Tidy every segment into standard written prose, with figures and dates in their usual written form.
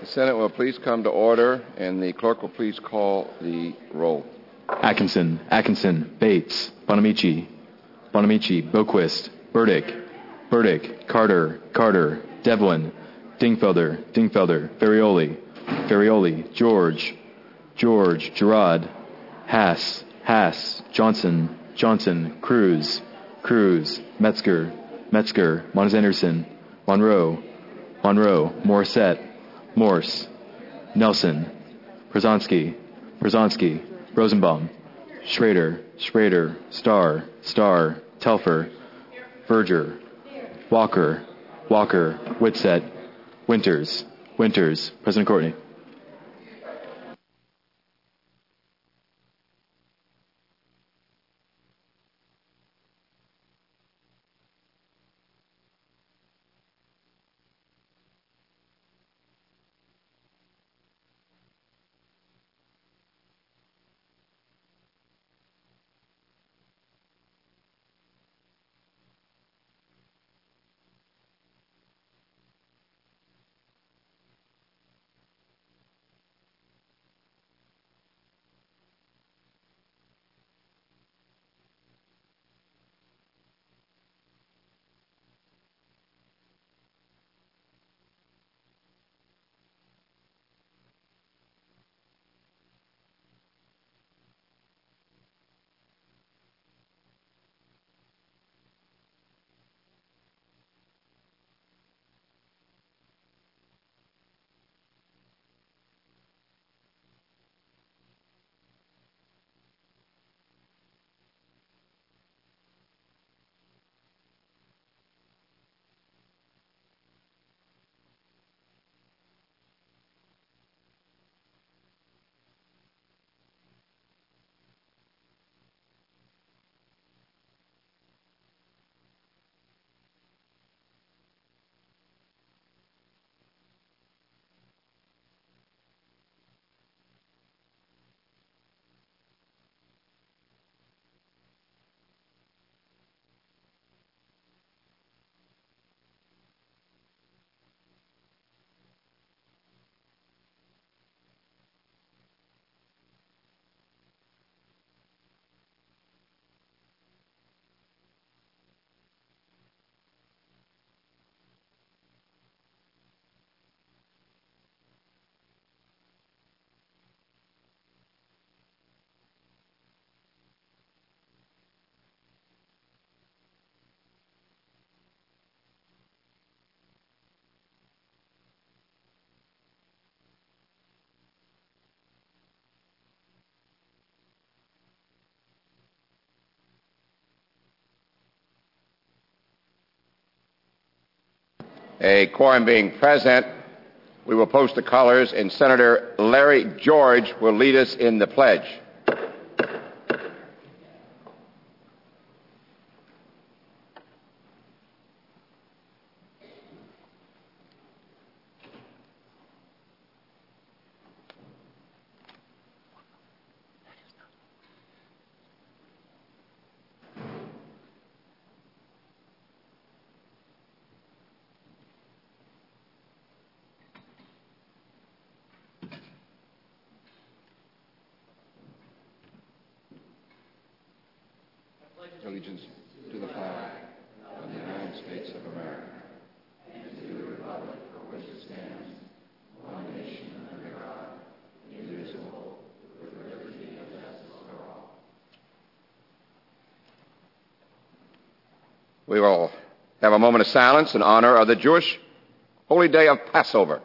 The Senate will please come to order, and the clerk will please call the roll. Atkinson, Bates, Bonamici, Boquist, Burdick, Carter, Devlin, Dingfelder, Ferrioli, George, Gerard, Haas, Johnson, Cruz, Metzger, Mons Anderson, Monroe, Morse, Nelson, Przanski, Rosenbaum, Schrader, Starr, Telfer, Verger, Walker, Whitsett, Winters, President Courtney. A quorum being present, we will post the colors, and Senator Larry George will lead us in the pledge. Allegiance to the flag of the United States of America and to the republic for which it stands, one nation under God, indivisible, with liberty and justice for all. We will have a moment of silence in honor of the Jewish holy day of Passover.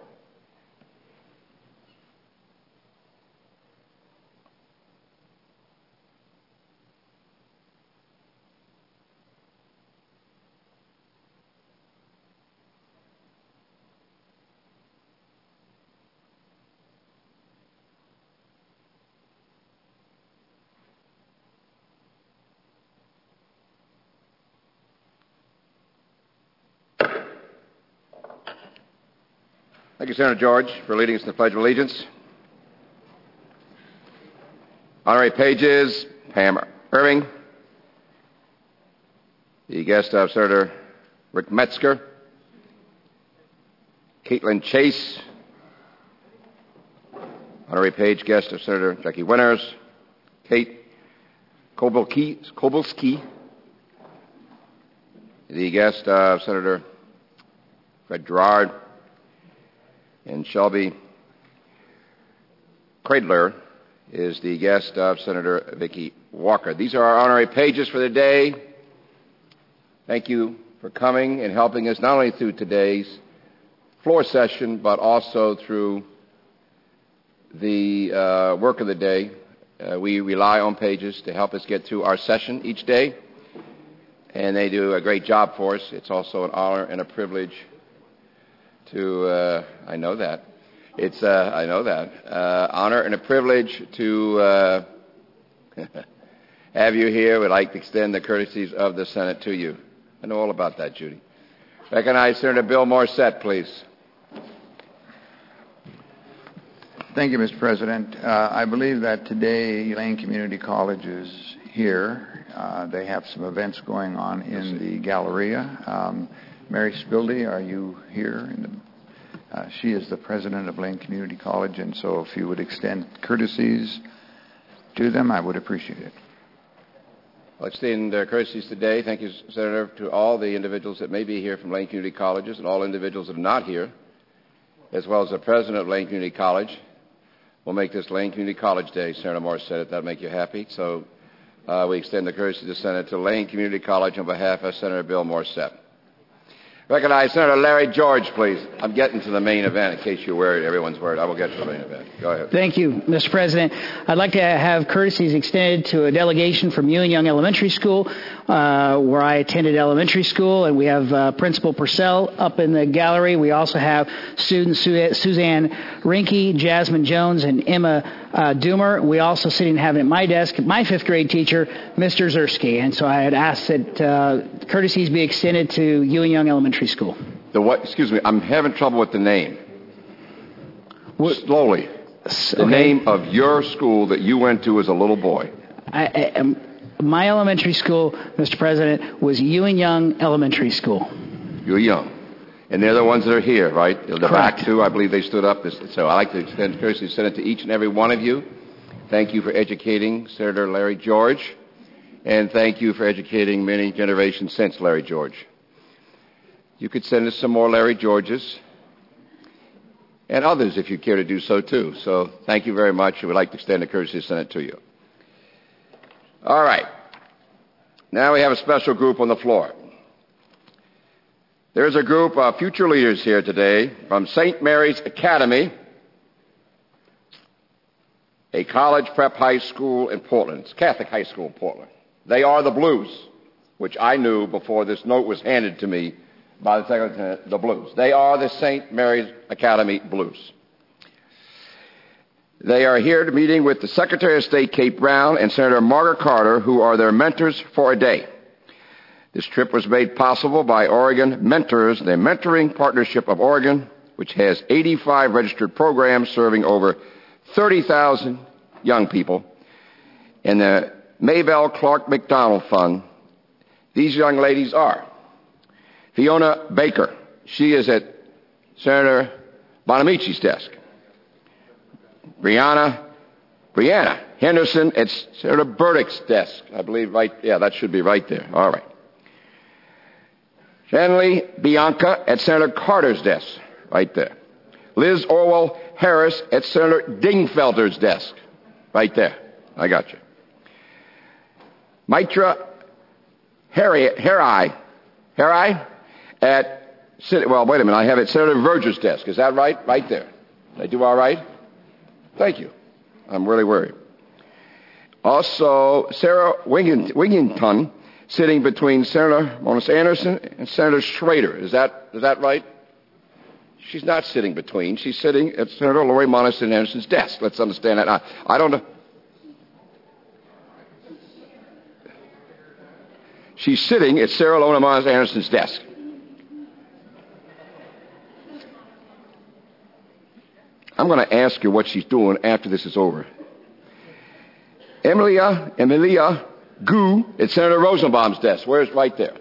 Thank you, Senator George, for leading us in the Pledge of Allegiance. Honorary pages, Pam Irving, the guest of Senator Rick Metzger, Caitlin Chase, Honorary page guest of Senator Jackie Winters, Kate Kobylski, the guest of Senator Fred Gerard, and Shelby Cradler is the guest of Senator Vicki Walker. These are our honorary pages for the day. Thank you for coming and helping us not only through today's floor session, but also through the work of the day. We rely on pages to help us get through our session each day, and they do a great job for us. It's also an honor and a privilege to, I know that. It's, I know that. Honor and a privilege to have you here. We'd like to extend the courtesies of the Senate to you. I know all about that, Judy. Recognize Senator Bill Morissette, please. Thank you, Mr. President. I believe that today Lane Community College is here. They have some events going on in the Galleria. Mary Spildy, are you here? She is the president of Lane Community College, and so if you would extend courtesies to them, I would appreciate it. I'll extend courtesies today. Thank you, Senator, to all the individuals that may be here from Lane Community Colleges and all individuals that are not here, as well as the president of Lane Community College. We'll make this Lane Community College Day, Senator Morissette, if that make you happy. So we extend the courtesy of the Senate to Lane Community College on behalf of Senator Bill Morissette. Recognize Senator Larry George, please. I'm getting to the main event, in case you're worried. Everyone's worried. I will get to the main event. Go ahead. Thank you, Mr. President. I'd like to have courtesies extended to a delegation from Ewing Young Elementary School, where I attended elementary school, and we have Principal Purcell up in the gallery. We also have students Suzanne Rinke, Jasmine Jones, and Emma Doomer. We also sitting having at my desk my fifth grade teacher, Mr. Zersky. And so I had asked that courtesies be extended to Ewing Young Elementary School. The what? Excuse me. I'm having trouble with the name. Slowly. The name of your school that you went to as a little boy. My elementary school, Mr. President, was Ewing Young Elementary School. Ewing Young. And they're the ones that are here, right? The Correct. back two, I believe they stood up. So I'd like to extend courtesy to send it to each and every one of you. Thank you for educating Senator Larry George. And thank you for educating many generations since Larry George. You could send us some more Larry Georges and others if you care to do so too. So thank you very much. We'd like to extend the courtesy of the Senate to you. All right. Now we have a special group on the floor. There's a group of future leaders here today from St. Mary's Academy, a college prep high school in Portland. It's Catholic high school in Portland. They are the Blues, which I knew before this note was handed to me by the Secretary, the Blues. They are the St. Mary's Academy Blues. They are here to meeting with the Secretary of State, Kate Brown, and Senator Margaret Carter, who are their mentors for a day. This trip was made possible by Oregon Mentors, the mentoring partnership of Oregon, which has 85 registered programs serving over 30,000 young people, and the Maybelle Clark McDonald Fund. These young ladies are Fiona Baker. She is at Senator Bonamici's desk. Brianna Henderson at Senator Burdick's desk. I believe that should be right there. All right. Shanley Bianca at Senator Carter's desk. Right there. Liz Orwell Harris at Senator Dingfelder's desk. Right there. I got you. Mitra Harai at, well, wait a minute, I have it at Senator Verger's desk. Is that right? Right there. Did I do all right? Thank you. I'm really worried. Also, Sarah Wigington sitting between Senator Moniz Anderson and Senator Schrader. Is that right? She's not sitting between. She's sitting at Senator Lori Moniz Anderson's desk. Let's understand that. I don't know. She's sitting at Sarah Lona Moniz Anderson's desk. I'm going to ask her what she's doing after this is over. Emilia Gu at Senator Rosenbaum's desk. Where's right there?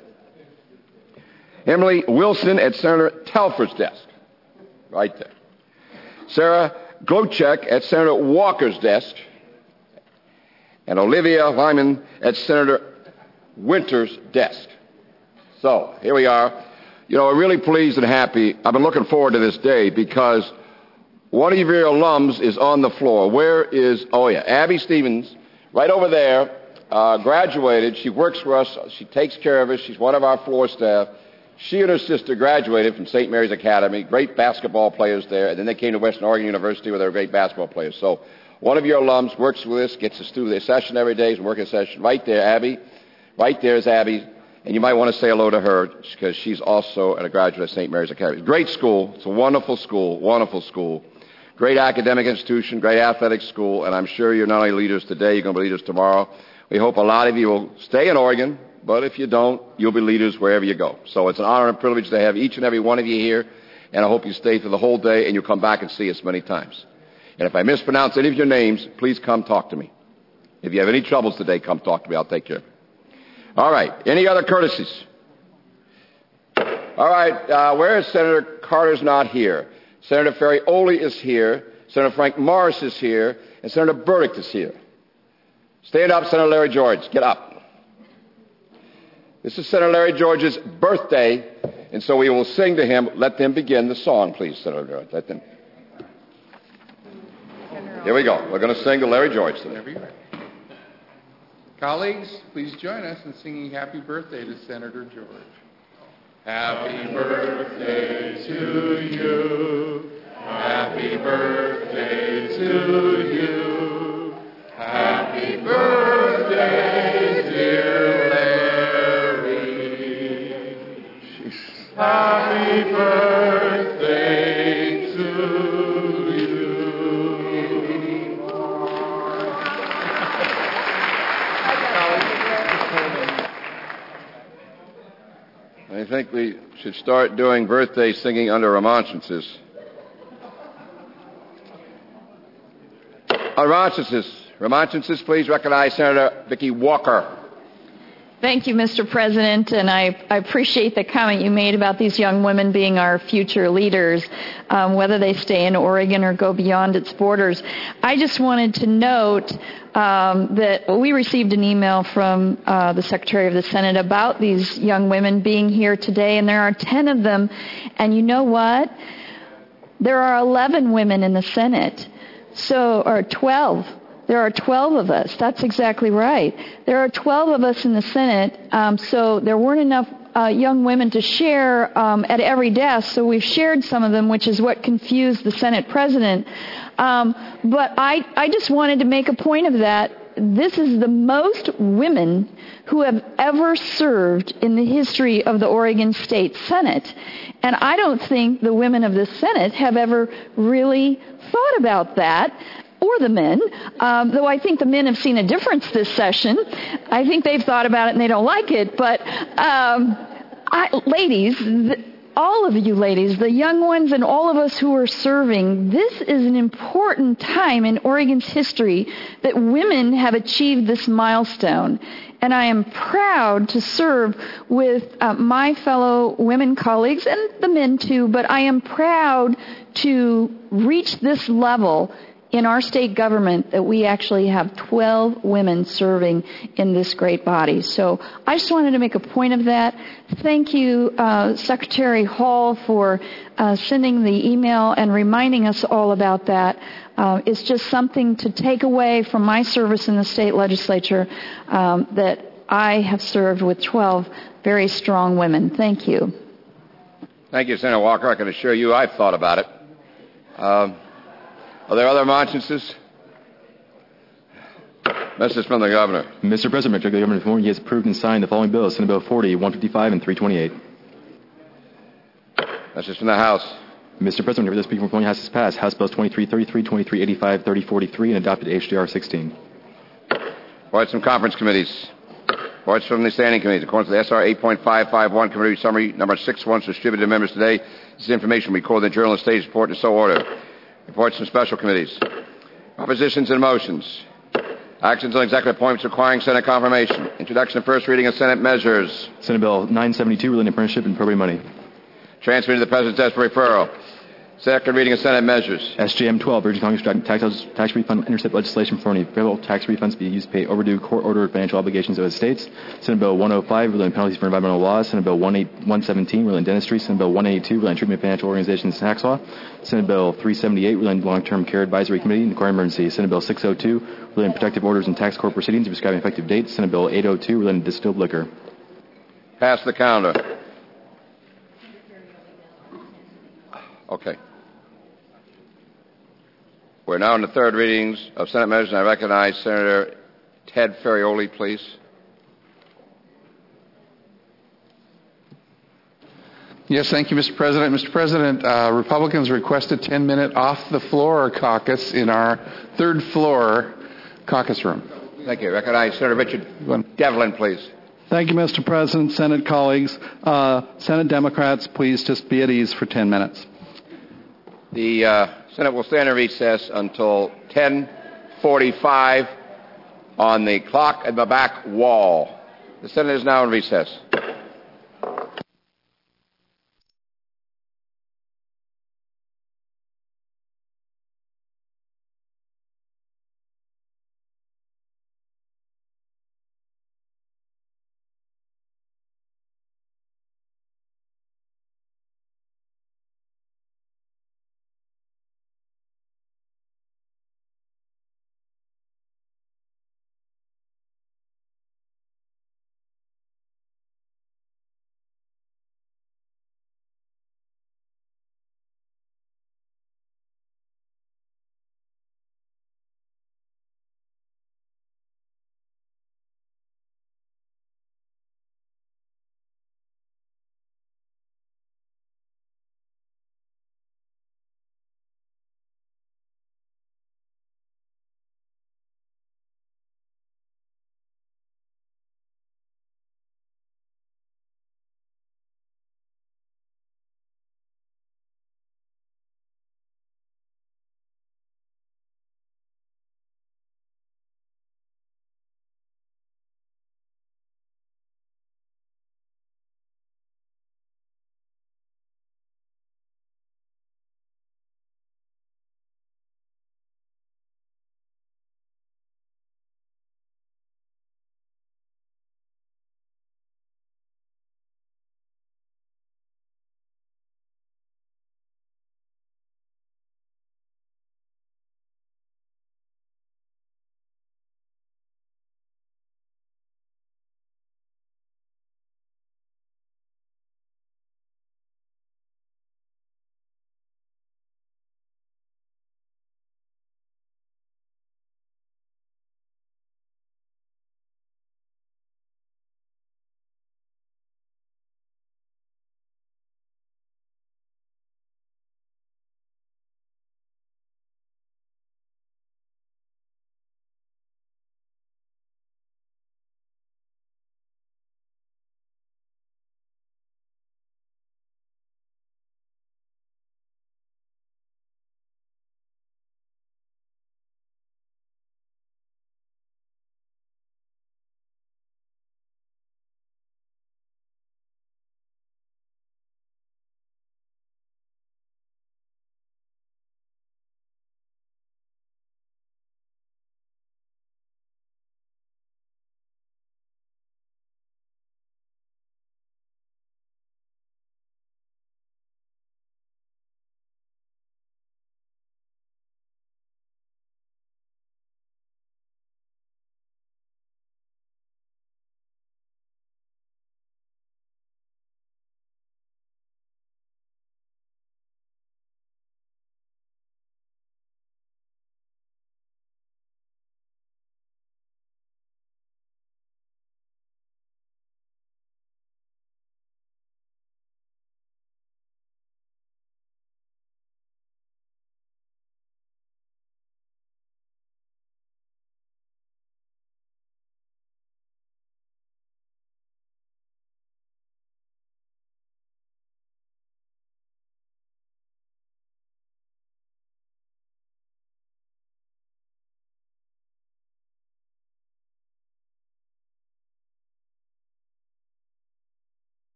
Emily Wilson at Senator Telford's desk. Right there. Sarah Glocek at Senator Walker's desk, and Olivia Lyman at Senator Winter's desk. So, here we are. I'm really pleased and happy. I've been looking forward to this day because one of your alums is on the floor. Where is, Abby Stevens, right over there, graduated. She works for us. She takes care of us. She's one of our floor staff. She and her sister graduated from St. Mary's Academy, great basketball players there, and then they came to Western Oregon University where they were great basketball players. So one of your alums works with us, gets us through their session every day, is working session. Right there, Abby. Right there is Abby. And you might want to say hello to her because she's also a graduate of St. Mary's Academy. Great school. It's a wonderful school, wonderful school. Great academic institution, great athletic school, and I'm sure you're not only leaders today, you're going to be leaders tomorrow. We hope a lot of you will stay in Oregon, but if you don't, you'll be leaders wherever you go. So it's an honor and privilege to have each and every one of you here, and I hope you stay through the whole day and you'll come back and see us many times. And if I mispronounce any of your names, please come talk to me. If you have any troubles today, come talk to me. I'll take care of it. All right. Any other courtesies? All right. Where is Senator Carter's not here? Senator Ferrioli is here. Senator Frank Morris is here. And Senator Burdick is here. Stand up, Senator Larry George. Get up. This is Senator Larry George's birthday, and so we will sing to him. Let them begin the song, please, Senator George. Let them. Here we go. We're going to sing to Larry George today. Colleagues, please join us in singing Happy Birthday to Senator George. Happy birthday to you. Happy birthday to you. Happy birthday, dear Larry. Happy birthday to you. I think we should start doing birthday singing under remonstrances. Remonstrances, please recognize Senator Vicki Walker. Thank you, Mr. President, and I appreciate the comment you made about these young women being our future leaders, whether they stay in Oregon or go beyond its borders. I just wanted to note that we received an email from the Secretary of the Senate about these young women being here today, and there are 10 of them. And you know what? There are 11 women in the Senate, or 12. There are 12 of us. That's exactly right. There are 12 of us in the Senate, so there weren't enough young women to share at every desk, so we've shared some of them, which is what confused the Senate president. But I just wanted to make a point of that. This is the most women who have ever served in the history of the Oregon State Senate. And I don't think the women of the Senate have ever really thought about that, or the men, though I think the men have seen a difference this session. I think they've thought about it and they don't like it. But ladies, all of you ladies, the young ones and all of us who are serving, this is an important time in Oregon's history that women have achieved this milestone. And I am proud to serve with my fellow women colleagues, and the men too, but I am proud to reach this level in our state government that we actually have 12 women serving in this great body. So I just wanted to make a point of that. Thank you, Secretary Hall, for sending the email and reminding us all about that. It's just something to take away from my service in the state legislature that I have served with 12 very strong women. Thank you. Thank you, Senator Walker. I can assure you I've thought about it. Are there other remonstrances? Message from the Governor. Mr. President, the Governor informed he has approved and signed the following bills: Senate Bill 40, 155, and 328. Message from the House. Mr. President, whenever the Speaker from the House has passed, House Bills 2333, 2385, 3043, and adopted HJR 16. Reports from conference committees. Reports from the standing committees. According to the SR 8.551 committee summary number 61 distributed to members today, this information will be recorded in the Journal of State's report in so order. Reports from special committees. Propositions and motions. Actions on executive appointments requiring Senate confirmation. Introduction and first reading of Senate measures. Senate Bill 972, relating to apprenticeship and probate money. Transmitted to the President's desk for referral. Second reading of Senate measures. SJM 12, urging Congress to enact tax refund intercept legislation for any federal tax refunds to be used to pay overdue court-ordered financial obligations of the states. Senate Bill 105, relating penalties for environmental laws. Senate Bill 117, relating dentistry. Senate Bill 182, relating treatment of financial organizations tax law. Senate Bill 378, relating long-term care advisory committee and declaring emergency. Senate Bill 602, relating protective orders in tax court proceedings and prescribing effective dates. Senate Bill 802, relating distilled liquor. Pass the calendar. Okay. We're now in the third readings of Senate measures, and I recognize Senator Ted Ferrioli, please. Yes, thank you, Mr. President. Mr. President, Republicans requested 10-minute off-the-floor caucus in our third floor caucus room. Thank you. I recognize Senator Richard Devlin, please. Thank you, Mr. President, Senate colleagues. Senate Democrats, please just be at ease for 10 minutes. The Senate will stand in recess until 10:45 on the clock at the back wall. The Senate is now in recess.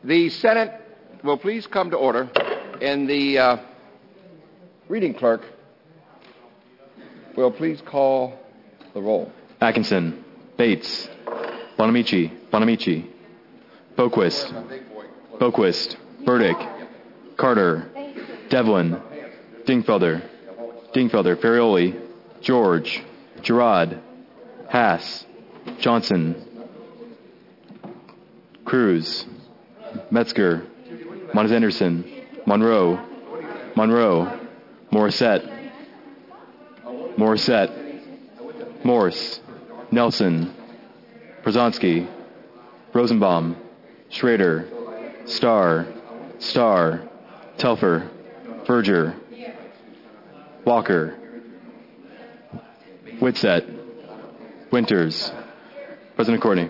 The Senate will please come to order, and the reading clerk will please call the roll. Atkinson, Bates, Bonamici, Boquist, Burdick, Carter, Devlin, Dingfelder, Ferrioli, George, Girard, Haas, Johnson, Cruz, Metzger, Mons Anderson, Monroe, Morissette, Morse, Nelson, Przonski, Rosenbaum, Schrader, Starr, Telfer, Berger, Walker, Whitsett, Winters. President Courtney.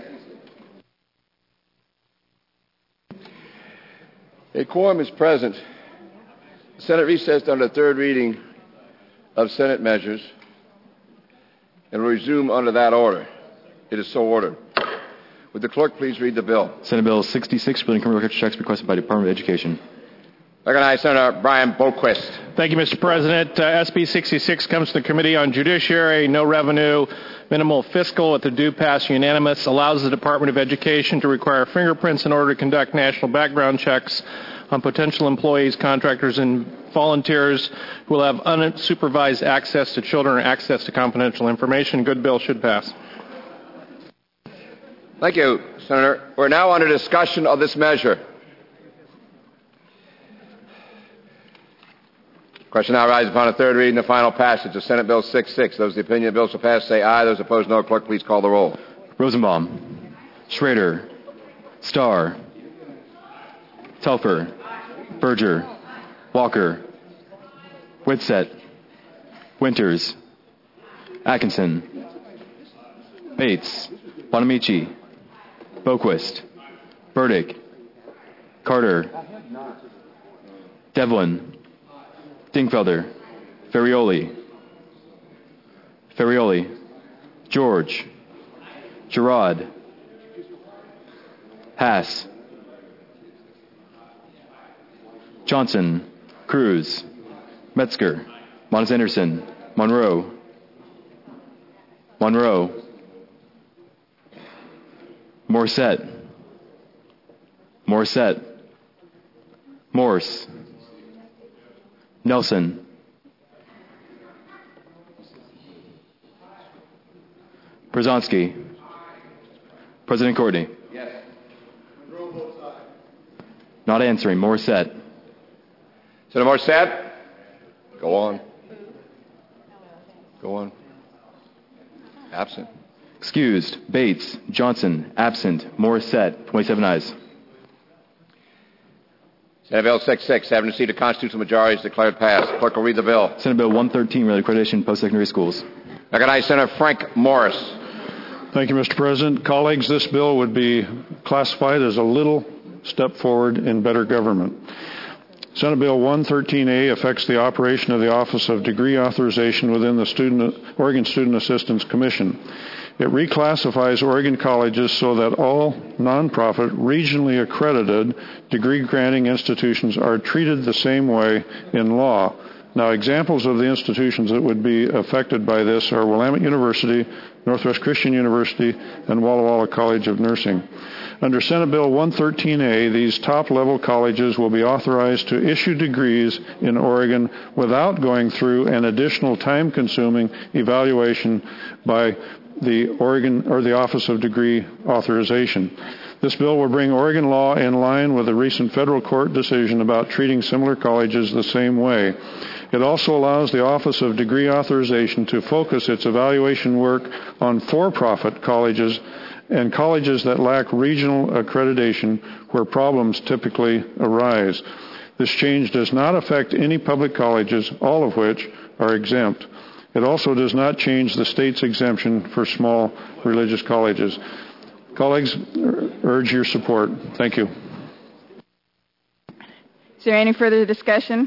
A quorum is present. The Senate recessed under the third reading of Senate measures and will resume under that order. It is so ordered. Would the clerk please read the bill? Senate Bill 66, building criminal record checks requested by the Department of Education. Recognize Senator Brian Boquist. Thank you, Mr. President. SB 66 comes to the Committee on Judiciary, no revenue, minimal fiscal, with the due pass unanimous, allows the Department of Education to require fingerprints in order to conduct national background checks on potential employees, contractors, and volunteers who will have unsupervised access to children or access to confidential information. Good bill should pass. Thank you, Senator. We're now under discussion of this measure. Question now arises upon a third reading and final passage of Senate Bill 66. Those of the opinion the bill shall pass say aye. Those opposed no. Clerk, please call the roll. Rosenbaum, Schrader, Starr, Telfer, Berger, Walker, Whitsett, Winters, Atkinson, Bates, Bonamici, Boquist, Burdick, Carter, Devlin, Dingfelder, Ferrioli, George, Girard, Haas, Johnson, Cruz, Metzger, Mons Anderson, Monroe, Morissette, Morse, Nelson, Przonski. President Courtney. Yes. Not answering. Morissette. Senator Morissette. Go on. Absent. Excused. Bates. Johnson. Absent. Morissette. 27 ayes. Senate Bill 66, having received a constitutional majority, is declared passed. Clerk will read the bill. Senate Bill 113, related accreditation post-secondary schools. Recognize Senator Frank Morris. Thank you, Mr. President. Colleagues, this bill would be classified as a little step forward in better government. Senate Bill 113A affects the operation of the Office of Degree Authorization within the Oregon Student Assistance Commission. It reclassifies Oregon colleges so that all nonprofit, regionally accredited degree-granting institutions are treated the same way in law. Now, examples of the institutions that would be affected by this are Willamette University, Northwest Christian University, and Walla Walla College of Nursing. Under Senate Bill 113A, these top-level colleges will be authorized to issue degrees in Oregon without going through an additional time-consuming evaluation by the Oregon or the Office of Degree Authorization. This bill will bring Oregon law in line with a recent federal court decision about treating similar colleges the same way. It also allows the Office of Degree Authorization to focus its evaluation work on for-profit colleges and colleges that lack regional accreditation where problems typically arise. This change does not affect any public colleges, all of which are exempt. It also does not change the state's exemption for small religious colleges. Colleagues, urge your support. Thank you. Is there any further discussion?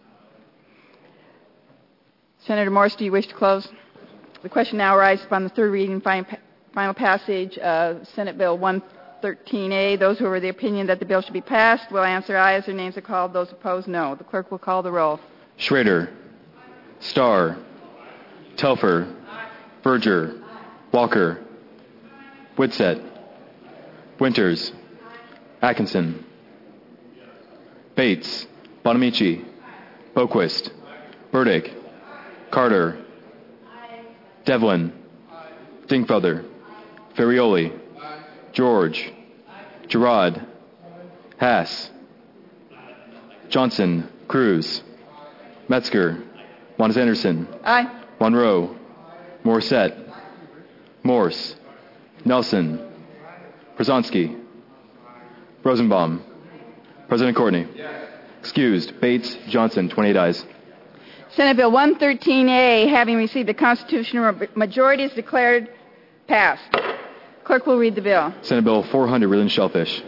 Senator Morse, do you wish to close? The question now arises upon the third reading final passage of Senate Bill 13A. Those who are of the opinion that the bill should be passed will answer aye as their names are called. Those opposed, no. The clerk will call the roll. Schrader, Starr, Telfer, Berger, Walker, Whitsett, Winters, Atkinson, Bates, Bonamici, Boquist, Burdick, Carter, Devlin, Dingfelder, Ferrioli, George, Gerard, Haas, Johnson, Cruz, Metzger, Mons Anderson, Aye. Monroe, Morissette, Morse, Nelson, Przonski, Rosenbaum, President Courtney. Excused. Bates, Johnson, 28 ayes. Senate Bill 113A, having received a constitutional majority, is declared passed. Clerk will read the bill. Senate Bill 400, Reeling Shellfish.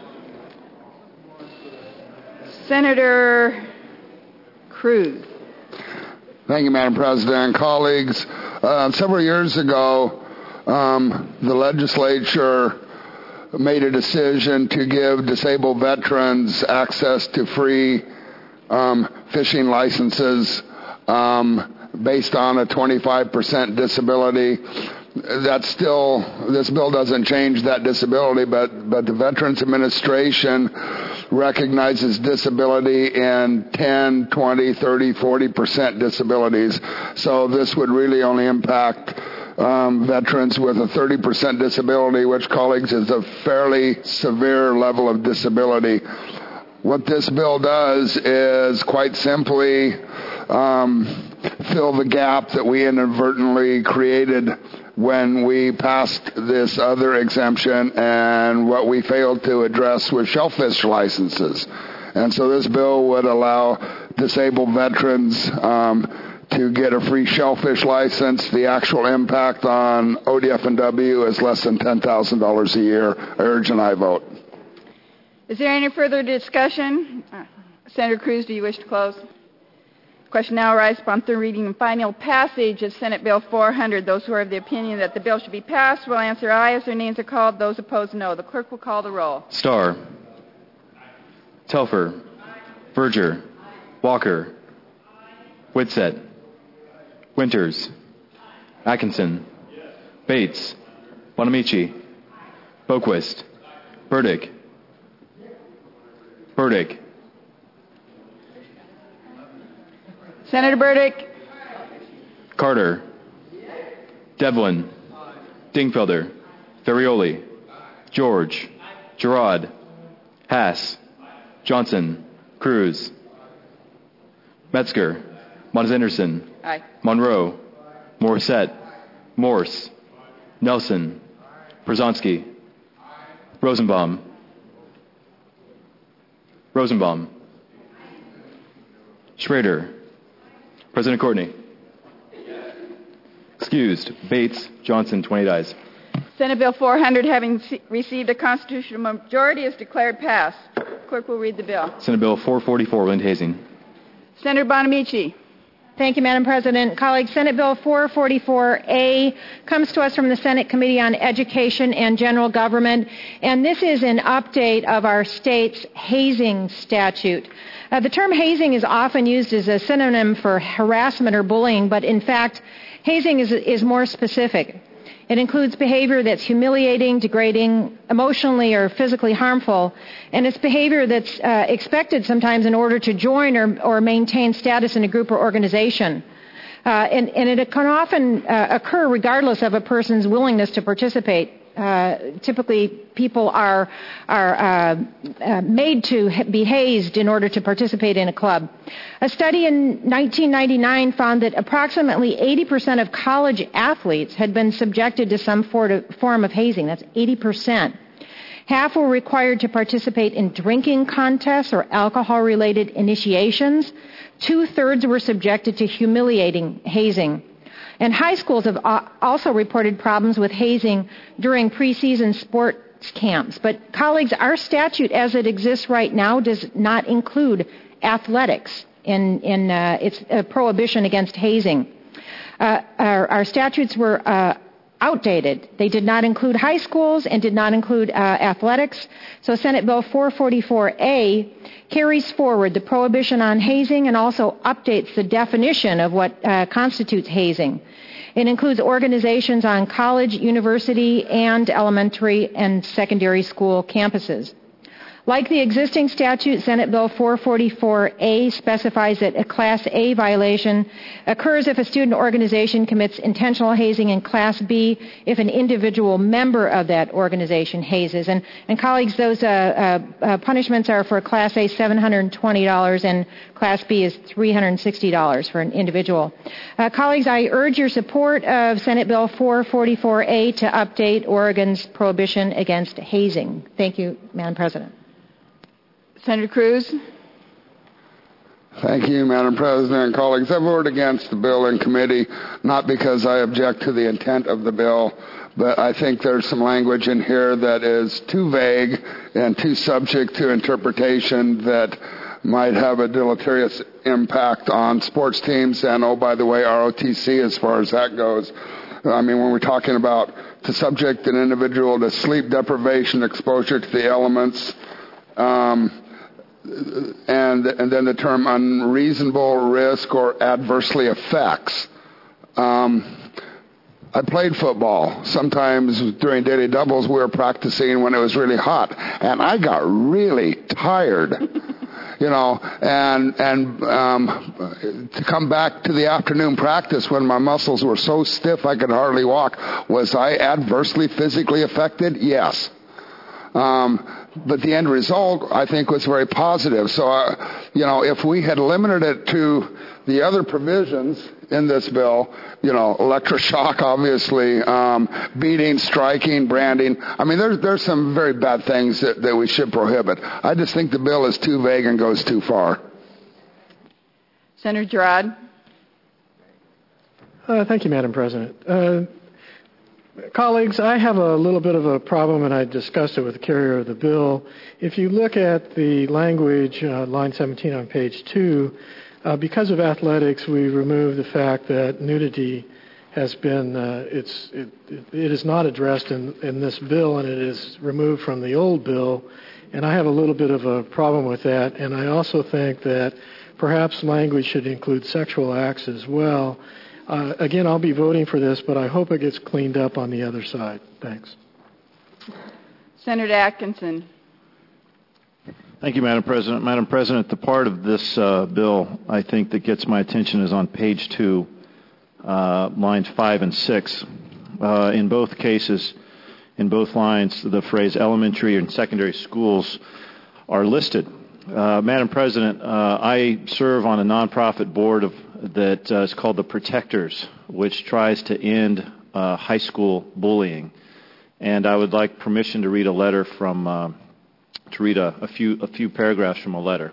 Senator Cruz. Thank you, Madam President. Colleagues, several years ago, the legislature made a decision to give disabled veterans access to free fishing licenses based on a 25% disability. This bill doesn't change that disability, but the Veterans Administration recognizes disability in 10, 20, 30, 40% disabilities. So this would really only impact veterans with a 30% disability, which, colleagues, is a fairly severe level of disability. What this bill does is quite simply fill the gap that we inadvertently created when we passed this other exemption and what we failed to address with shellfish licenses. And so this bill would allow disabled veterans to get a free shellfish license. The actual impact on ODF&W is less than $10,000 a year. I urge an aye vote. Is there any further discussion? Senator Cruz, do you wish to close? Question now arises upon third reading and final passage of Senate Bill 400. Those who are of the opinion that the bill should be passed will answer aye as their names are called. Those opposed, no. The clerk will call the roll. Starr, Telfer, Berger, Walker, Whitsett, Winters, Atkinson, Bates, Bonamici, Boquist, Burdick, Senator Burdick. Carter, Devlin, Dingfelder, Ferrioli, George, Gerard, Haas, Johnson, Cruz, Metzger, Mons Anderson, Aye. Monroe, Morissette, Morse, Nelson, Przonski, Rosenbaum, Schrader, President Courtney. Excused. Bates, Johnson, 28 ayes. Senate Bill 400, having received a constitutional majority, is declared passed. Clerk will read the bill. Senate Bill 444, Lind Hazing. Senator Bonamici. Thank you, Madam President. Colleagues, Senate Bill 444A comes to us from the Senate Committee on Education and General Government, and this is an update of our state's hazing statute. The term hazing is often used as a synonym for harassment or bullying, but in fact, hazing is more specific. It includes behavior that's humiliating, degrading, emotionally or physically harmful, and it's behavior that's expected sometimes in order to join or maintain status in a group or organization. And it can often occur regardless of a person's willingness to participate. Typically, people are made to be hazed in order to participate in a club. A study in 1999 found that approximately 80% of college athletes had been subjected to some form of hazing. That's 80%. Half were required to participate in drinking contests or alcohol-related initiations. 2/3 were subjected to humiliating hazing. And high schools have also reported problems with hazing during preseason sports camps. But, colleagues, our statute as it exists right now does not include athletics in its prohibition against hazing. Our statutes were outdated. They did not include high schools and did not include athletics. So Senate Bill 444A carries forward the prohibition on hazing and also updates the definition of what constitutes hazing. It includes organizations on college, university, and elementary and secondary school campuses. Like the existing statute, Senate Bill 444A specifies that a Class A violation occurs if a student organization commits intentional hazing, and Class B if an individual member of that organization hazes. And colleagues, those punishments are for Class A $720 and Class B is $360 for an individual. Colleagues, I urge your support of Senate Bill 444A to update Oregon's prohibition against hazing. Thank you, Madam President. Senator Cruz. Thank you, Madam President. Colleagues, I voted against the bill in committee, not because I object to the intent of the bill, but I think there's some language in here that is too vague and too subject to interpretation that might have a deleterious impact on sports teams and, oh, by the way, ROTC as far as that goes. I mean, when we're talking about to subject an individual to sleep deprivation, exposure to the elements, and then the term unreasonable risk or adversely affects. I played football. Sometimes during daily doubles we were practicing when it was really hot, and I got really tired. And to come back to the afternoon practice when my muscles were so stiff I could hardly walk, was I adversely physically affected? Yes. But the end result, I think, was very positive. So, if we had limited it to the other provisions in this bill, electroshock, obviously, beating, striking, branding. I mean, there's some very bad things that we should prohibit. I just think the bill is too vague and goes too far. Senator Girard. Thank you, Madam President. Colleagues, I have a little bit of a problem, and I discussed it with the carrier of the bill. If you look at the language, line 17 on page 2, because of athletics, we removed the fact that nudity has been, it is not addressed in this bill, and it is removed from the old bill, and I have a little bit of a problem with that, and I also think that perhaps language should include sexual acts as well. Again, I'll be voting for this, but I hope it gets cleaned up on the other side. Thanks. Senator Atkinson. Thank you, Madam President. Madam President, the part of this bill I think that gets my attention is on page 2, lines 5 and 6. In both cases, in both lines, the phrase elementary and secondary schools are listed. Madam President, I serve on a nonprofit board that is called the Protectors, which tries to end high school bullying. And I would like permission to read a letter from, a few paragraphs from a letter.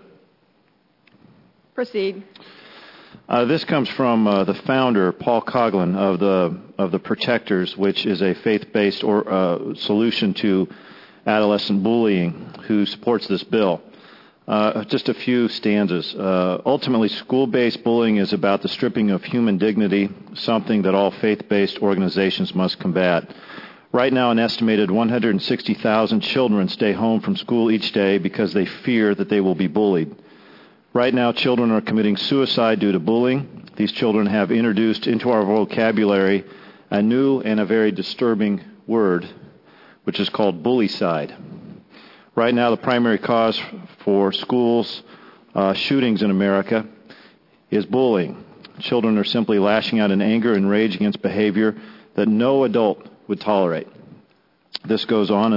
Proceed. This comes from the founder, Paul Coughlin, of the Protectors, which is a faith-based solution to adolescent bullying, who supports this bill. Just a few stanzas. Ultimately, school-based bullying is about the stripping of human dignity, something that all faith-based organizations must combat. Right now, an estimated 160,000 children stay home from school each day because they fear that they will be bullied. Right now, children are committing suicide due to bullying. These children have introduced into our vocabulary a new and a very disturbing word, which is called bullycide. Right now, the primary cause for schools shootings in America is bullying. Children are simply lashing out in anger and rage against behavior that no adult would tolerate. This goes on,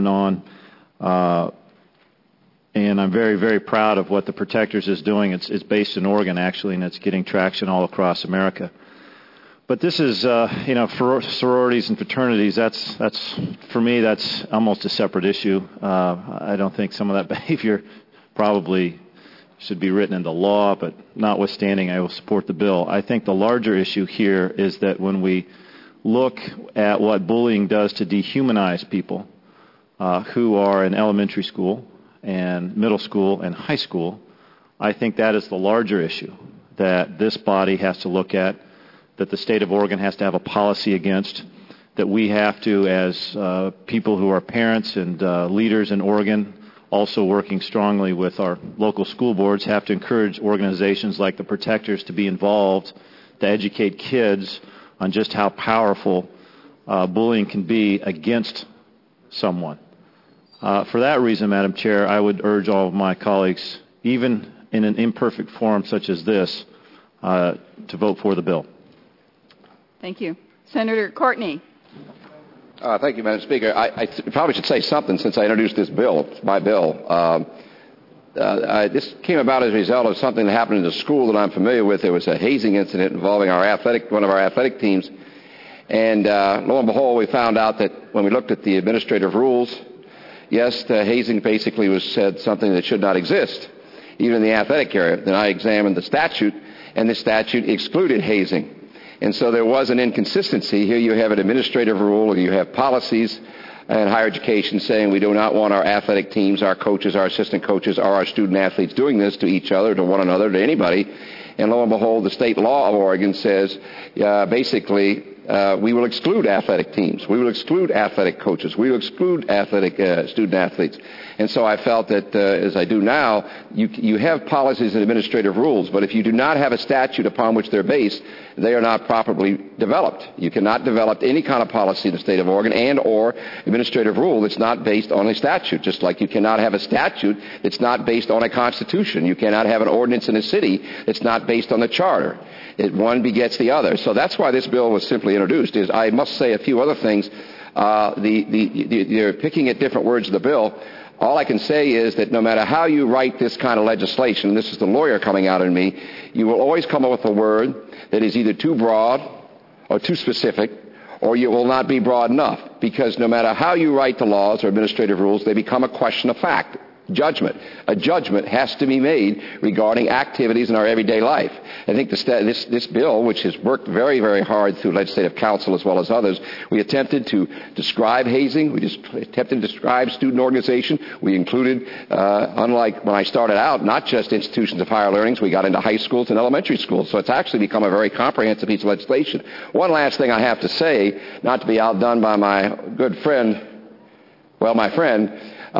and I'm very, very proud of what the Protectors is doing. It's based in Oregon, actually, and it's getting traction all across America. But this is, for sororities and fraternities, that's for me, that's almost a separate issue. I don't think some of that behavior probably should be written into law, but notwithstanding, I will support the bill. I think the larger issue here is that when we look at what bullying does to dehumanize people who are in elementary school and middle school and high school, I think that is the larger issue that this body has to look at, that the state of Oregon has to have a policy against, that we have to, as people who are parents and leaders in Oregon, also working strongly with our local school boards, have to encourage organizations like the Protectors to be involved, to educate kids on just how powerful bullying can be against someone. For that reason, Madam Chair, I would urge all of my colleagues, even in an imperfect forum such as this, to vote for the bill. Thank you. Senator Courtney. Thank you, Madam Speaker. I probably should say something since I introduced this bill. It's my bill. This came about as a result of something that happened in the school that I'm familiar with. There was a hazing incident involving one of our athletic teams. And lo and behold, we found out that when we looked at the administrative rules, yes, the hazing basically was said something that should not exist, even in the athletic area. Then I examined the statute, and the statute excluded hazing. And so there was an inconsistency. Here you have an administrative rule, and you have policies and higher education saying we do not want our athletic teams, our coaches, our assistant coaches, or our student athletes doing this to each other, to one another, to anybody. And lo and behold, the state law of Oregon says basically we will exclude athletic teams. We will exclude athletic coaches. We will exclude athletic student athletes. And so I felt that, as I do now, you have policies and administrative rules, but if you do not have a statute upon which they're based, they are not properly developed. You cannot develop any kind of policy in the state of Oregon and or administrative rule that's not based on a statute, just like you cannot have a statute that's not based on a constitution. You cannot have an ordinance in a city that's not based on the charter. One begets the other. So that's why this bill was simply introduced. I must say a few other things. You're picking at different words of the bill. All I can say is that no matter how you write this kind of legislation, and this is the lawyer coming out in me, you will always come up with a word that is either too broad or too specific, or you will not be broad enough. Because no matter how you write the laws or administrative rules, they become a question of fact. Judgment. A judgment has to be made regarding activities in our everyday life. I think this bill, which has worked very, very hard through legislative council as well as others, we attempted to describe hazing. We just attempted to describe student organization. We included, unlike when I started out, not just institutions of higher learning. We got into high schools and elementary schools. So it's actually become a very comprehensive piece of legislation. One last thing I have to say, not to be outdone by my good friend, my friend,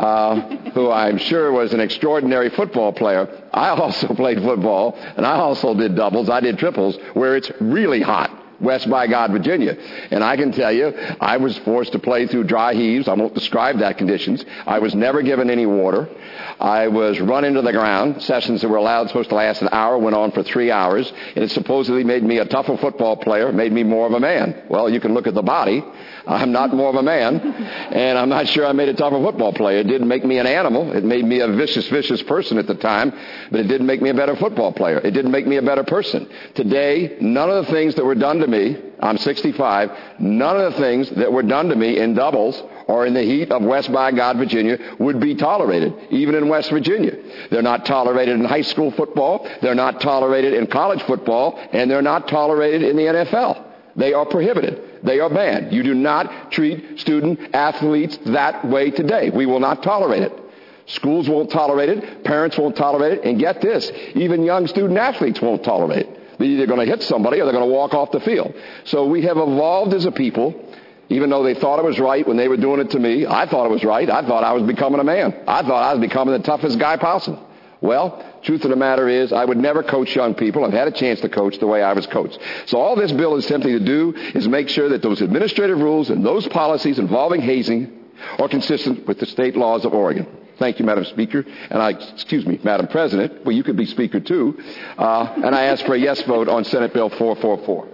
who I'm sure was an extraordinary football player. I also played football, and I also did doubles. I did triples, where it's really hot, West by God, Virginia. And I can tell you, I was forced to play through dry heaves. I won't describe that conditions. I was never given any water. I was run into the ground. Sessions that were supposed to last an hour, went on for 3 hours. And it supposedly made me a tougher football player, made me more of a man. Well, you can look at the body. I'm not more of a man, and I'm not sure I made a tougher football player. It didn't make me an animal. It made me a vicious person at the time, but it didn't make me a better football player. It didn't make me a better person. Today, none of the things that were done to me, I'm 65, none of the things that were done to me in doubles or in the heat of West by God, Virginia, would be tolerated, even in West Virginia. They're not tolerated in high school football, they're not tolerated in college football, and they're not tolerated in the NFL. They are prohibited. They are banned. You do not treat student athletes that way today. We will not tolerate it. Schools won't tolerate it. Parents won't tolerate it. And get this, even young student athletes won't tolerate it. They're either going to hit somebody or they're going to walk off the field. So we have evolved as a people, even though they thought it was right when they were doing it to me. I thought it was right. I thought I was becoming a man. I thought I was becoming the toughest guy possible. Well, truth of the matter is, I would never coach young people. I've had a chance to coach the way I was coached. So all this bill is simply to do is make sure that those administrative rules and those policies involving hazing are consistent with the state laws of Oregon. Thank you, Madam Speaker. And Madam President. Well, you could be Speaker too. And I ask for a yes vote on Senate Bill 444.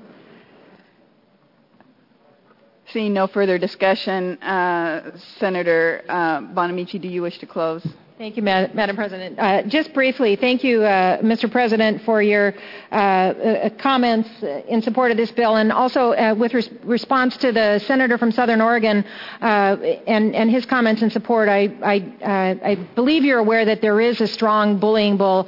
Seeing no further discussion, Senator Bonamici, do you wish to close? Thank you, Madam President. Just briefly, thank you, Mr. President, for your comments in support of this bill, and also with response to the senator from Southern Oregon and his comments in support. I believe you're aware that there is a strong bullying bill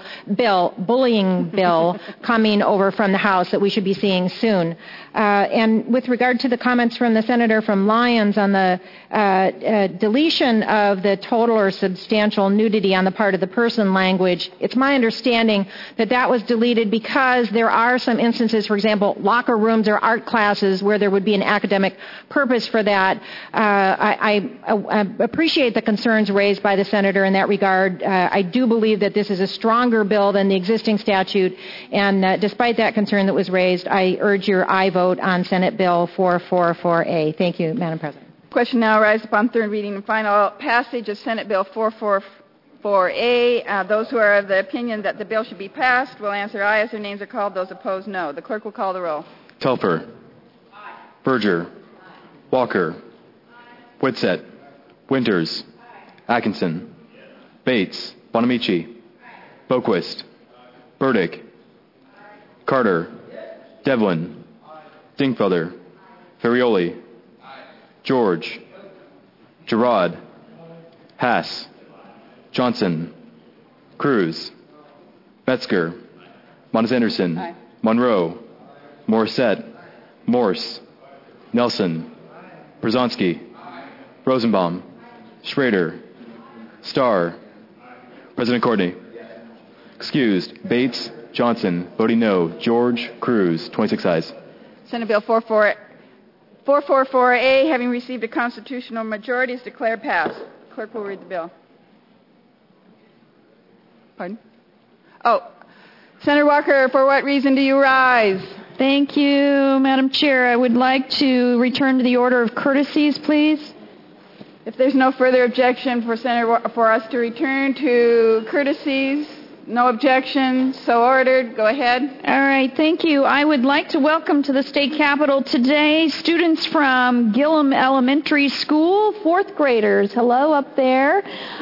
coming over from the House that we should be seeing soon. And with regard to the comments from the senator from Lyons on the deletion of the total or substantial nudity on the part of the person language. It's my understanding that that was deleted because there are some instances, for example, locker rooms or art classes where there would be an academic purpose for that. I appreciate the concerns raised by the senator in that regard. I do believe that this is a stronger bill than the existing statute, and despite that concern that was raised, I urge your aye vote on Senate Bill 444A. Thank you, Madam President. Question now arises upon third reading and final passage of Senate Bill 444A. Those who are of the opinion that the bill should be passed will answer aye as their names are called. Those opposed, no. The clerk will call the roll. Telfer. Aye. Berger. Aye. Walker. Aye. Whitsett. Winters. Aye. Atkinson. Yes. Bates. Bonamici. Aye. Boquist. Aye. Burdick. Aye. Carter. Yes. Devlin. Aye. Dingfelder. Aye. Ferrioli. George, Gerard, Hass, Johnson, Cruz, Metzger, Montes Anderson, Monroe, Morissette, Morse, Nelson, Brzezinski, Rosenbaum, Schrader, Starr, President Courtney. Excused, Bates, Johnson, voting no, George, Cruz, 26 ayes. Senate Bill 444A, having received a constitutional majority, is declared passed. The clerk will read the bill. Pardon? Oh, Senator Walker, for what reason do you rise? Thank you, Madam Chair. I would like to return to the order of courtesies, please. If there's no further objection for us to return to courtesies, no objection, so ordered. Go ahead. All right, thank you. I would like to welcome to the state capitol today students from Gillum Elementary School, fourth graders. Hello up there.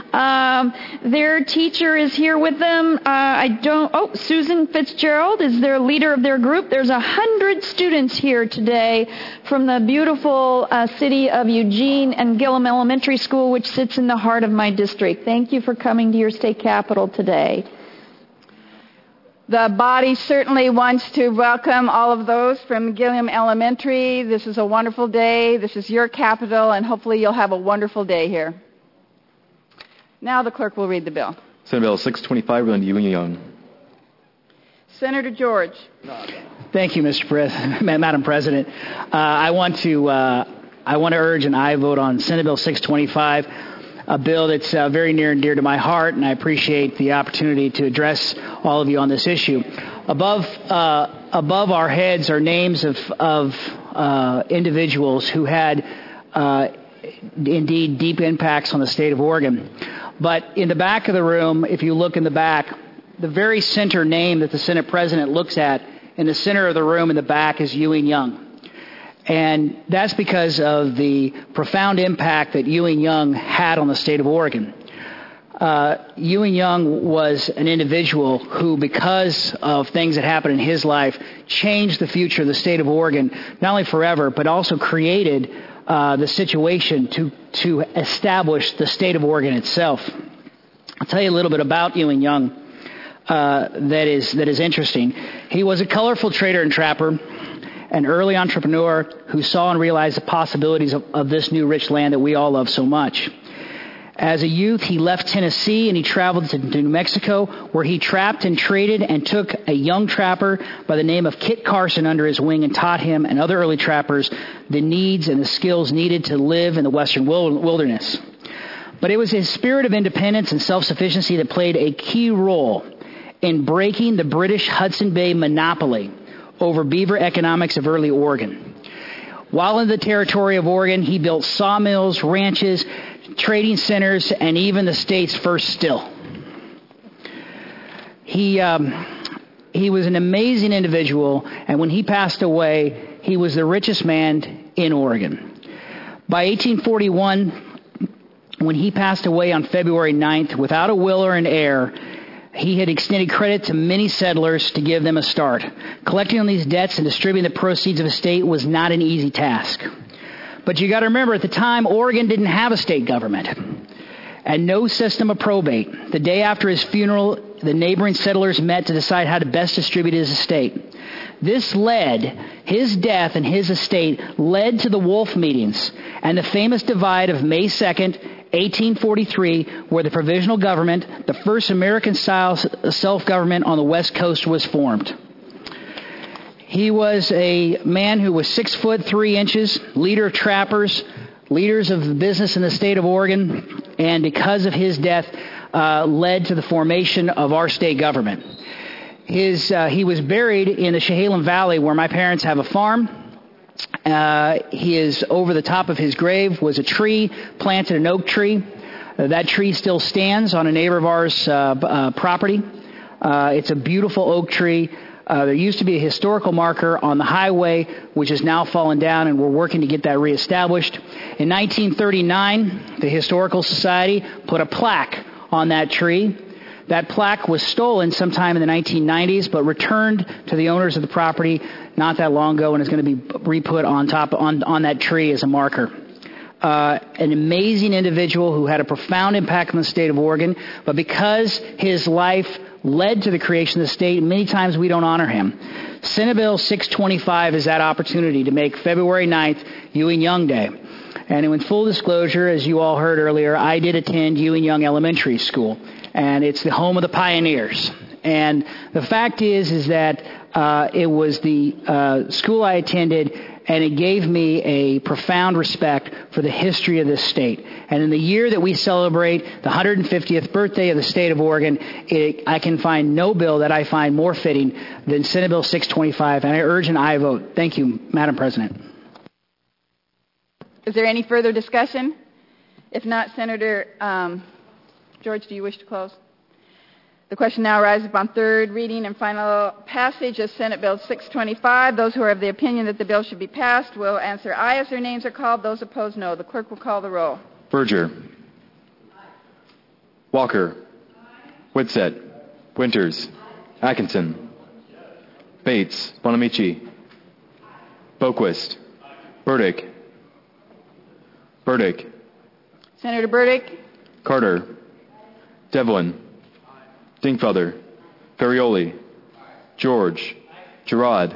Their teacher is here with them. Susan Fitzgerald is their leader of their group. There's 100 students here today from the beautiful city of Eugene and Gillum Elementary School, which sits in the heart of my district. Thank you for coming to your state capitol today. The body certainly wants to welcome all of those from Gilliam Elementary. This is a wonderful day. This is your capital, and hopefully you'll have a wonderful day here. Now the clerk will read the bill. Senate Bill 625, relating to Ewing Young. Senator George. Thank you, Madam President. I want to urge an aye vote on Senate Bill 625. A bill that's very near and dear to my heart, and I appreciate the opportunity to address all of you on this issue. Above our heads are names of individuals who had indeed deep impacts on the state of Oregon. But in the back of the room, if you look in the back, the very center name that the Senate President looks at in the center of the room in the back is Ewing Young. And that's because of the profound impact that Ewing Young had on the state of Oregon. Ewing Young was an individual who, because of things that happened in his life, changed the future of the state of Oregon, not only forever, but also created the situation to establish the state of Oregon itself. I'll tell you a little bit about Ewing Young that is interesting. He was a colorful trader and trapper, an early entrepreneur who saw and realized the possibilities of this new rich land that we all love so much. As a youth, he left Tennessee and he traveled to New Mexico, where he trapped and traded and took a young trapper by the name of Kit Carson under his wing and taught him and other early trappers the needs and the skills needed to live in the western wilderness. But it was his spirit of independence and self-sufficiency that played a key role in breaking the British Hudson Bay monopoly over beaver economics of early Oregon. While in the territory of Oregon, he built sawmills, ranches, trading centers, and even the state's first still. He was an amazing individual, and when he passed away, he was the richest man in Oregon. By 1841, when he passed away on February 9th, without a will or an heir, he had extended credit to many settlers to give them a start. Collecting on these debts and distributing the proceeds of his estate was not an easy task. But you got to remember, at the time, Oregon didn't have a state government and no system of probate. The day after his funeral, the neighboring settlers met to decide how to best distribute his estate. His death and his estate led to the Wolf meetings and the famous divide of May 2nd, 1843, where the provisional government, the first American-style self-government on the West Coast, was formed. He was a man who was 6 foot 3 inches, leader of trappers, leaders of the business in the state of Oregon, and because of his death, led to the formation of our state government. He was buried in the Chehalem Valley, where my parents have a farm. Over the top of his grave was a tree, planted an oak tree. That tree still stands on a neighbor of ours' property. It's a beautiful oak tree. There used to be a historical marker on the highway, which has now fallen down, and we're working to get that reestablished. In 1939, the Historical Society put a plaque on that tree. That plaque was stolen sometime in the 1990s, but returned to the owners of the property not that long ago, and is going to be re-put on that tree as a marker. An amazing individual who had a profound impact on the state of Oregon, but because his life led to the creation of the state, many times we don't honor him. Senate Bill 625 is that opportunity to make February 9th Ewing Young Day. And in full disclosure, as you all heard earlier, I did attend Ewing Young Elementary School, and it's the home of the pioneers. And the fact is that it was the school I attended, and it gave me a profound respect for the history of this state. And in the year that we celebrate the 150th birthday of the state of Oregon, I can find no bill that I find more fitting than Senate Bill 625, and I urge an aye vote. Thank you, Madam President. Is there any further discussion? If not, Senator George, do you wish to close? The question now arises upon third reading and final passage of Senate Bill 625. Those who are of the opinion that the bill should be passed will answer aye as their names are called. Those opposed, no. The clerk will call the roll. Berger. Walker. Whitsett. Winters. Atkinson. Bates. Bonamici. Boquist. Burdick. Burdick. Senator Burdick. Carter. Devlin. Dingfelder. Ferrioli. George. Girard.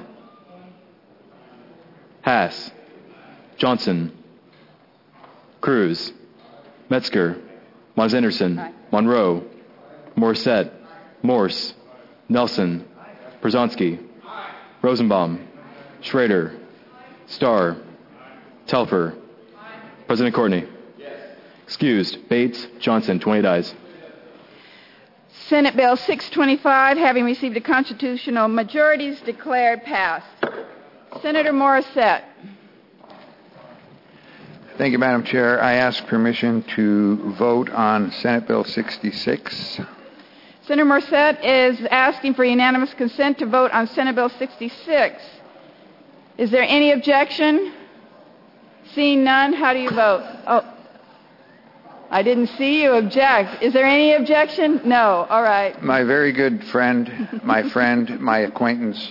Haas. Johnson. Cruz. Metzger. Mons Anderson. Monroe. Morissette. Morse. Nelson. Berzonsky. Rosenbaum. Schrader. Starr. Telfer. President Courtney. Excused. Bates. Johnson. 28 ayes. Senate Bill 625, having received a constitutional majority, is declared passed. Senator Morissette. Thank you, Madam Chair. I ask permission to vote on Senate Bill 66. Senator Morissette is asking for unanimous consent to vote on Senate Bill 66. Is there any objection? Seeing none, how do you vote? Oh, I didn't see you object. Is there any objection? No. All right. My very good friend, my acquaintance.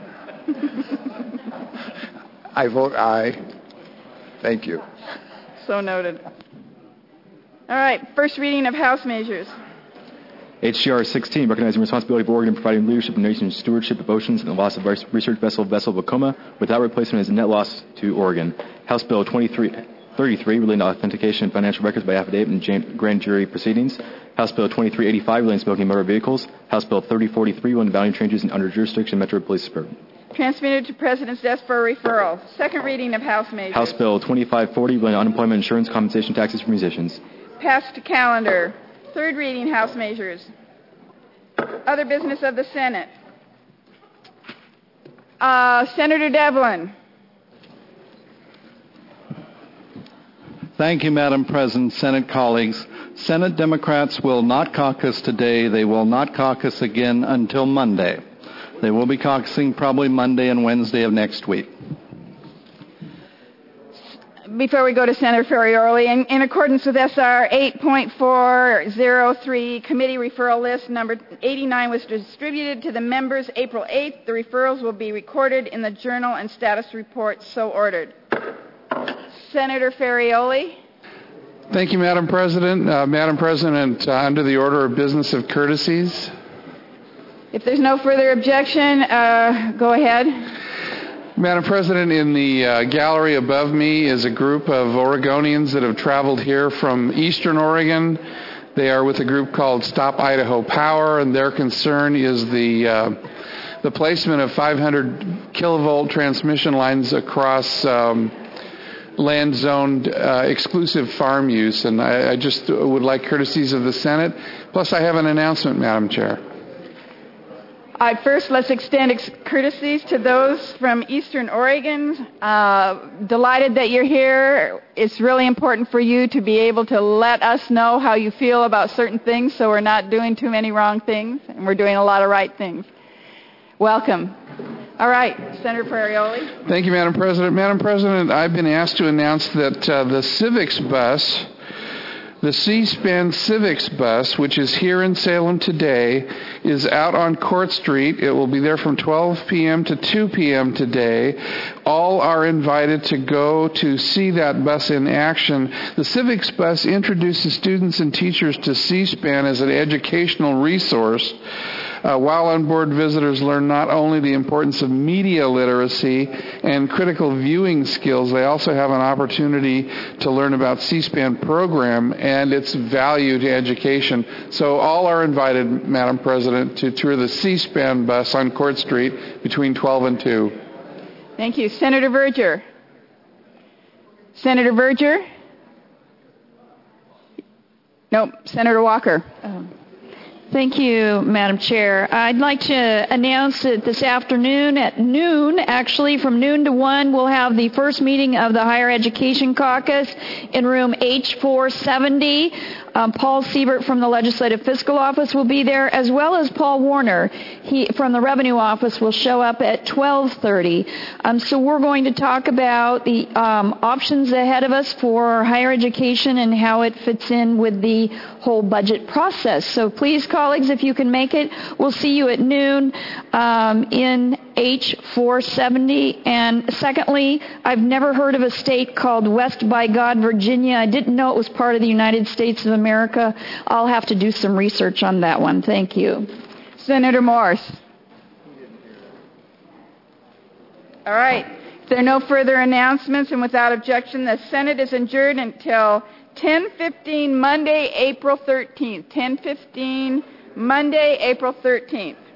I vote aye. Thank you. So noted. All right. First reading of House measures. HGR 16, recognizing responsibility of Oregon in providing leadership in nation's stewardship of oceans and the loss of research vessel Vacoma without replacement as a net loss to Oregon. House Bill 2333, relating to authentication of financial records by affidavit in grand jury proceedings. House Bill 2385, relating to smoking motor vehicles. House Bill 3043, relating to boundary changes in under jurisdiction Metro Police Department. Transmitted to President's desk for referral. Second reading of House measures. House Bill 2540, relating to unemployment insurance compensation taxes for musicians. Passed to calendar. Third reading House measures. Other business of the Senate. Senator Devlin. Thank you, Madam President, Senate colleagues. Senate Democrats will not caucus today. They will not caucus again until Monday. They will be caucusing probably Monday and Wednesday of next week. Before we go to Senator Ferrioli, in accordance with SR 8.403, committee referral list number 89 was distributed to the members April 8th. The referrals will be recorded in the journal and status report so ordered. Senator Ferrioli. Thank you, Madam President. Madam President, under the order of business of courtesies. If there's no further objection, go ahead. Madam President, in the gallery above me is a group of Oregonians that have traveled here from Eastern Oregon. They are with a group called Stop Idaho Power, and their concern is the placement of 500 kilovolt transmission lines across land-zoned exclusive farm use. And I just would like courtesies of the Senate. Plus, I have an announcement, Madam Chair. First, let's extend courtesies to those from Eastern Oregon. Delighted that you're here. It's really important for you to be able to let us know how you feel about certain things so we're not doing too many wrong things and we're doing a lot of right things. Welcome. All right, Senator Ferrioli. Thank you, Madam President. Madam President, I've been asked to announce that the Civics bus, the C-SPAN Civics bus, which is here in Salem today, is out on Court Street. It will be there from 12 p.m. to 2 p.m. today. All are invited to go to see that bus in action. The Civics bus introduces students and teachers to C-SPAN as an educational resource. While on board, visitors learn not only the importance of media literacy and critical viewing skills, they also have an opportunity to learn about C-SPAN program and its value to education. So all are invited, Madam President, to tour the C-SPAN bus on Court Street between 12 and 2. Thank you. Senator Verger. Senator Verger? Nope. Senator Walker. Thank you, Madam Chair. I'd like to announce that this afternoon at noon, actually from noon to 1, we'll have the first meeting of the Higher Education Caucus in room H470. Paul Siebert from the Legislative Fiscal Office will be there, as well as Paul Warner. He from the Revenue Office will show up at 12:30. So we're going to talk about the options ahead of us for higher education and how it fits in with the whole budget process. So please, colleagues, if you can make it, we'll see you at noon in H470. And secondly, I've never heard of a state called West by God, Virginia. I didn't know it was part of the United States of America. I'll have to do some research on that one. Thank you. Senator Morse. All right. If there are no further announcements and without objection, the Senate is adjourned until 10:15 Monday, April 13th. 10:15 Monday, April 13th.